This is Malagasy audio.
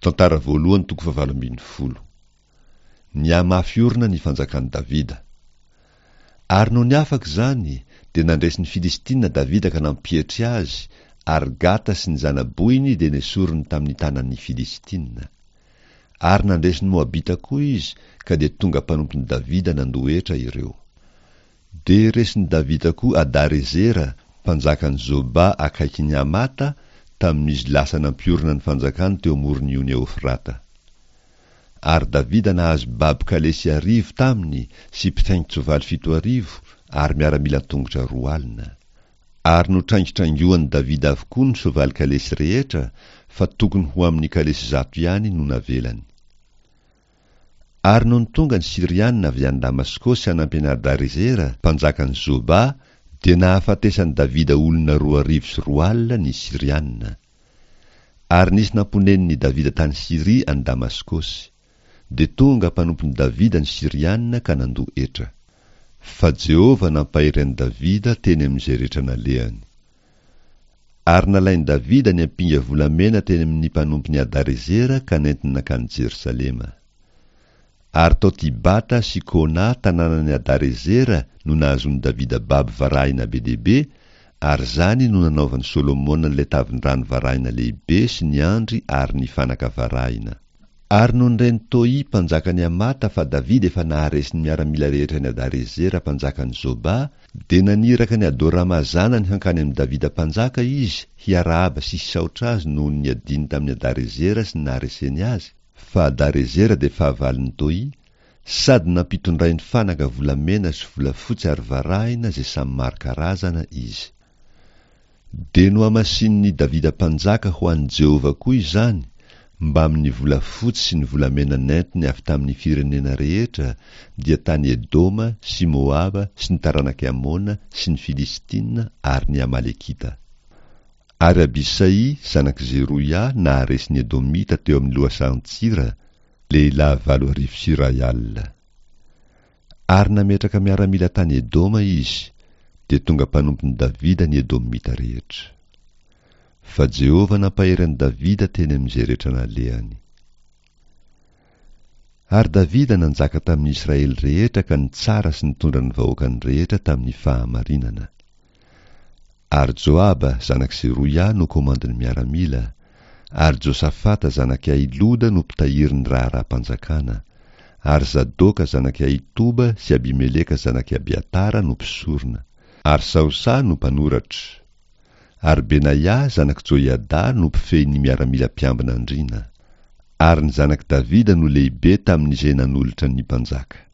Tantara voalohany 7:20. Niamafiorina ny fanjakan'i Davida. Ary no ny afaka zany, dia nandresy ny Filistina Davida ka nampihetry azy, ary Gata sy ny zanaboiny dia nesoriny tamin'ny tanan'ny Filistina. Ary nandresy ny Moabita koa izy, ka dia tonga mpanompony Davida nandoetra ireo. De resiny Davida koa Adarezera, mpanjakan'ny Zoba akaiky ny Amata, tamin'izy lasa nampiorina ny fanjakany teo amoron'io ny Eufrata. Ary Davida nahazo baby kalesy 1000 taminy, sy mpitaingitsoavaly 7,000, ary miaramila tongotra 2 alina. Ary notrangitrangioan'ny Davida avokoa ny soavaly kalesy rehetra, fa tokony ho amin'ny kalesy 100 ihany no navelany. Ary no tonga ny Sirianina avy any Damaskosy hanampy Adarezera, mpanjakan'ny Zoba, dia nahafatesany Davida olona 2,400 ny Sirianina. Ary nisy namponen'ny Davida tany Siria any Damaskosy, de tonga mpanompony Davida ny Sirianina ka nandoetra. Fa Jehova nampahery an'i Davida teny amin'izay rehetra nalehany. Ary nalainy Davida ny ampinga volamena teny amin'ny mpanompony Adarezera ka nentina nakany Jerusalema. Ary tao Tibata sy Kona tanànan'ny Adarezera no nahazony Davida baby varahina be dehibe, ary zany no nanaovan'i Solomona n'ilay tavin-drano varahina lehibe sy ny andry ary ny fanaka varahina. Ary no nireny Toi mpanjakany Amata fa Davida efa naharesy ny miaramila rehetra ny Adarezera mpanjakany Zoba, de naniraka ny Adorama zanany hankany amin'ny Davida mpanjaka izy, hiarahaba sy hisaotra azy noho ny adiny tamin'ny Adarezera sy ny nahareseny azy. Fa Adarezera de fahavaliny Toi, sady nampitondray ny fanaka volamena sy volafotsy ary varahina zay samy maro karazana izy. De no amasin'ny Davida mpanjaka ho an'i Jehova koa izany, mba amin'ny volafotsy sy ny volamena nentiny avy tamin'ny firenena rehetra, dia tany Edoma sy Moaba sy ny taranaka Amona sy ny Filistina ary ny Amalekita. Ary Abisai, zanaky Zeroia, naharesy ny Edomita teo amin'ny lohasan-tsira, lehilahy 7,000 sy 100 alina. Ary nametraka miaramila tany Edoma izy, de tonga mpanompony Davida ny Edomita rehetra. Fa Jehova nampahery an'i Davida teny amin'izay rehetra nalehany. Ary Davida nanjaka tamin'ny Israely rehetra ka nitsara sy nitondra ny vahoakany rehetra tamin'ny fahamarinana. Ary Joaba zanaky Zeroia no komandiny miaramila, ary Josafata zanaky Ailoda no mpitahiry ny raharaham-panjakana, ary Zadoka zanaky Aitoba sy Abimeleka zanaky Abiatara no mpisorona, ary Saosa no mpanoratra, ary Benaia zanaky Joiada no mpifehy ny miaramila mpiambina andrina, ary ny zanaky Davida no lehibe tamin'izay nanolotra ny mpanjaka.